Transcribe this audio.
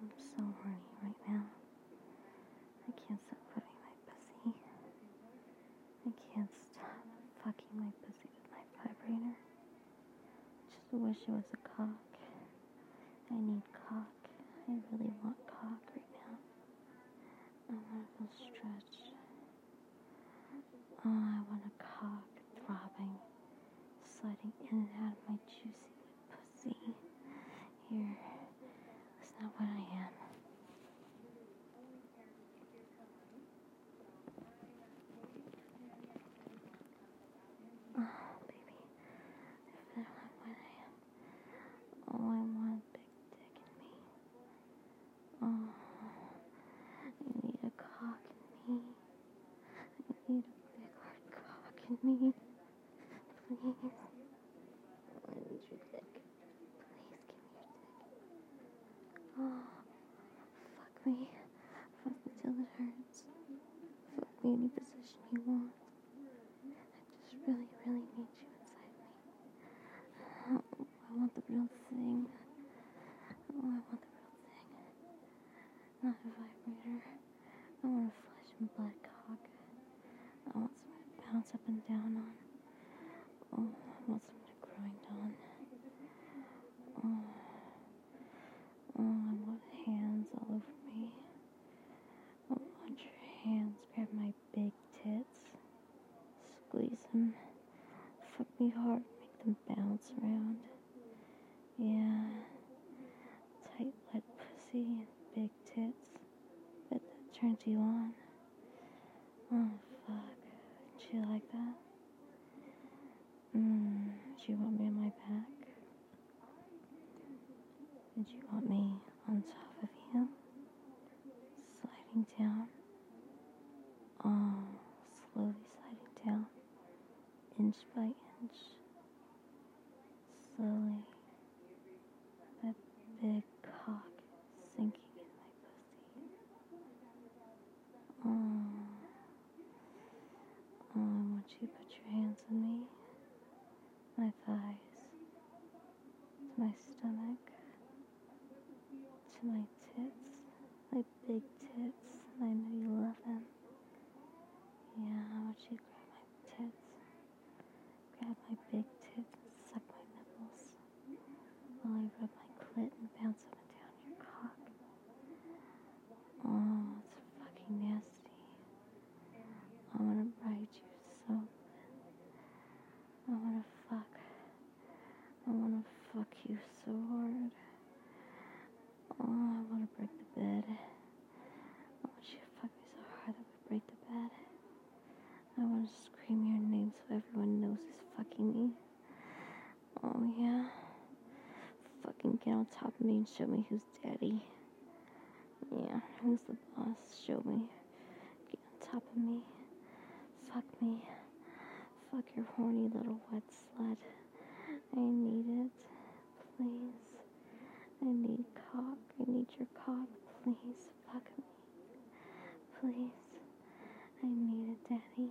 so horny right now. I can't stop rubbing my pussy. I can't stop fucking my pussy with my vibrator. Just wish it was a cock. I need cock. I really want cock right now. I want to feel stretched. Oh, I want a cock throbbing, sliding in and out of my juicy pussy. Here, that's not what I am. Oh, baby, if that's not what I am. Oh, I want a big dick in me. Oh, I need a cock in me. I need a big hard cock in me. Please. I need your dick. Please give me your dick. Oh, fuck me. Fuck me till it hurts. Fuck me any position you want. I just really, really need you inside me. Oh, I want the real thing. Oh, I want the real thing. Not a vibrator. I want a flesh and blood cock. I want someone to bounce up and down on. Oh, I want someone to grind on. Oh, I want hands all over me. I want your hands grab my big tits, squeeze them, fuck me hard, make them bounce around. Yeah, tight wet pussy and big tits. Bet that turns you on. Oh fuck, did you like that? Did you want me on my back? Did you want me on top of you? Sliding down. Oh, slowly sliding down. Inch by inch. Slowly. That big cock sinking in my pussy. Oh, I want you to put your hands on me. My thighs. To my stomach. To my tits. My big tits. I know you love them. Yeah, I want you to grab my tits. Grab my big tits and suck my nipples. While I rub my clit and bounce up and down your cock. Oh, it's fucking nasty. I want to ride you so good. I want to fuck. I want to fuck you so hard. Oh, I want to break the bed. I want you to fuck me so hard that we break the bed. I want to scream your name so everyone knows who's fucking me. Oh, yeah. Fucking get on top of me and show me who's daddy. Yeah, who's the boss? Show me. Get on top of me. Fuck me. Fuck your horny little wet slut. I need it. Please. I need cock. I need your cock. Please. Fuck me. Please. I need it, daddy.